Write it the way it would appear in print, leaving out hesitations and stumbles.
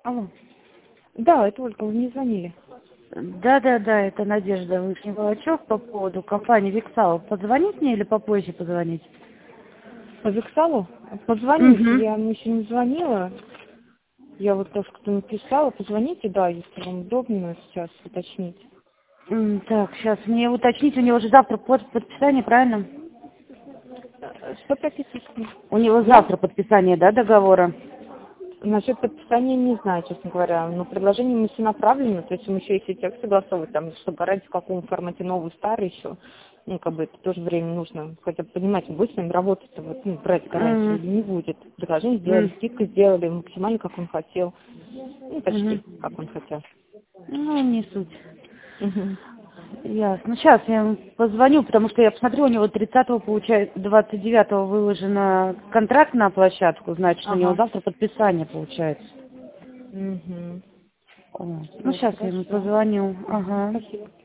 Алло. Да, это Ольга, вы мне звонили. Да, это Надежда Вышний-Волочев по поводу компании Виксал. Позвонить мне или попозже позвонить? По Виксалу? Позвоните, Угу. я вам еще не звонила. Я вот только что написала. Позвоните, да, если вам удобно сейчас уточнить. Так, сейчас мне уточнить, у него же завтра подписание, правильно? Что прописано? У него завтра подписание, да, договора? Насчет подписания не знаю, честно говоря. Но предложение мы все направлены, то есть мы еще если текст согласовывать, там, что гарантия, в каком формате новый, старый еще. Ну, как бы это тоже время нужно. Хотя бы понимать, будет с ним работать, вот, ну, брать гарантию или не будет. Предложение сделали, скидку сделали максимально, как он хотел. Ну, почти, как он хотел. Ну, не суть. Мгм. Ясно. Сейчас я ему позвоню, потому что я посмотрю, у него 30-го, получается, 29-го выложено контракт на площадку, значит, у него Ага. завтра подписание получается. Угу. Вот. Ну, Все, сейчас я ему хорошо. позвоню. Ага, Ага. спасибо.